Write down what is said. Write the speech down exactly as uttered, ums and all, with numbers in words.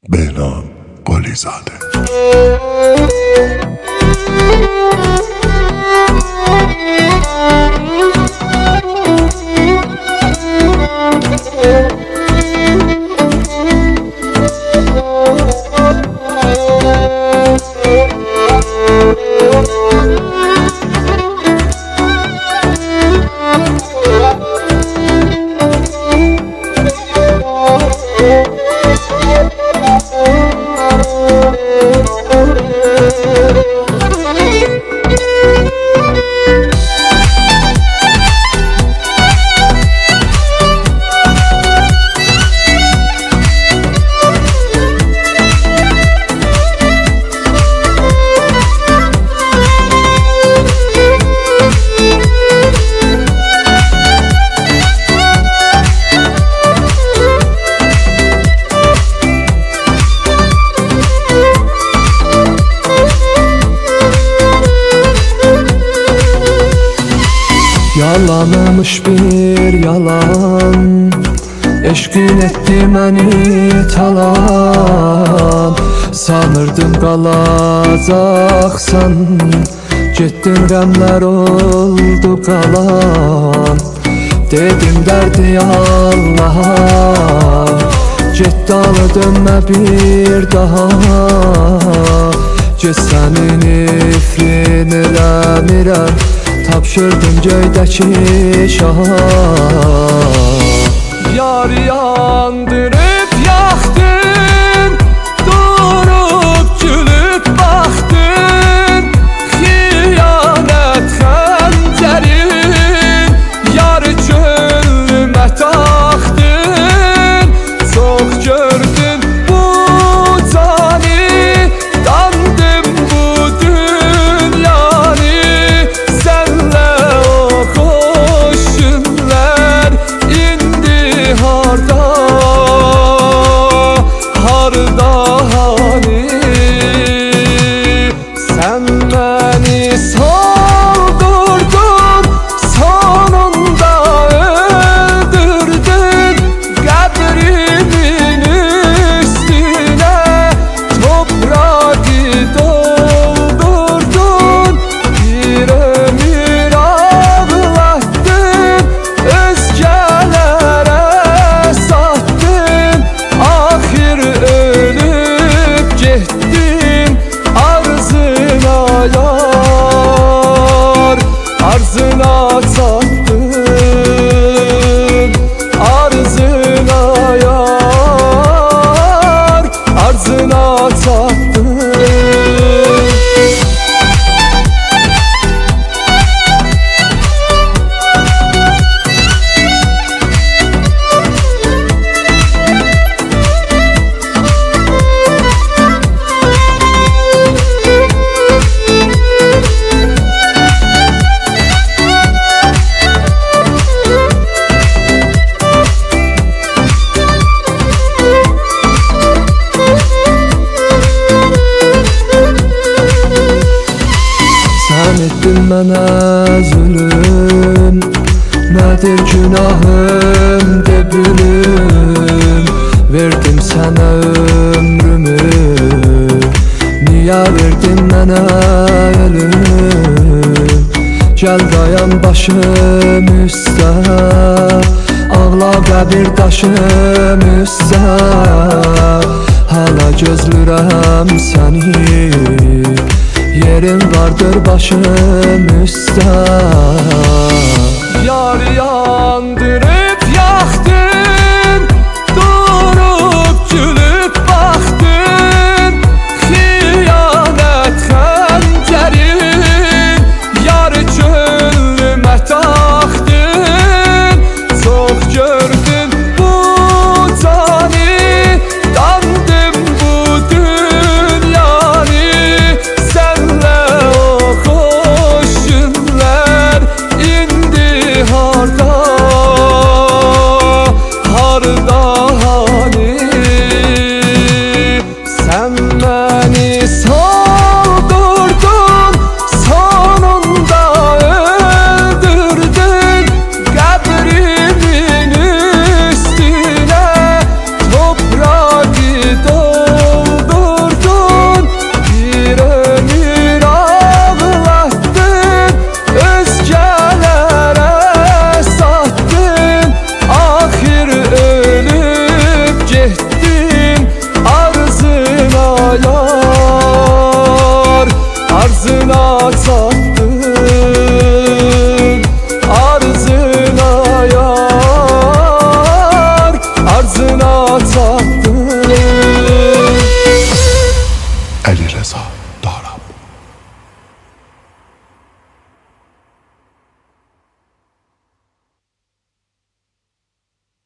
Behram Qolizade. Yalanımış bir yalan, eşkin etti məni talan. Sanırdım qalacaqsan, getdin qəmlər oldu qalan. Dedim dərdi Allaha, get dalı dönmə bir daha. Get sənin ifrin eləmirəm, tapşırdım göydəki şaha. Yar yandırıb yaxdın, durub gülüb baxdın. Xiyanət xəncərin, yar könlümə taxdın. Çox gördün bu cani, dandım bu dünyanı. Sənlə o xoş günlər indi harda, harda hani? Sən məni soldurdun, sonunda öldürdün. Qəbrimin üstünə toprağı doldurdun. Bir ömür ağlattın, özgələrə satdın. Axir ölüb getdin arzına yar, arzına çatdın. Arzına yar, arzına çatdın. Sən etdin mənə zulüm, nədir günahım de bülüm. Verdim sənə ömrümü, niyə verdin mənə ölüm? Gəl dayan başım üstə, ağla qəbir daşım üstə. Hala gözlürəm səni, yerim vardır başım üstə. Yar yandırıb yaxdın, durub gülüb baxdın. Xiyanət xəncərin, yar könlümə taxdın. Çox gördün bu cani, dandım bu dünyanı. Sənlə o xoş günlər indi harda, Ali Reza.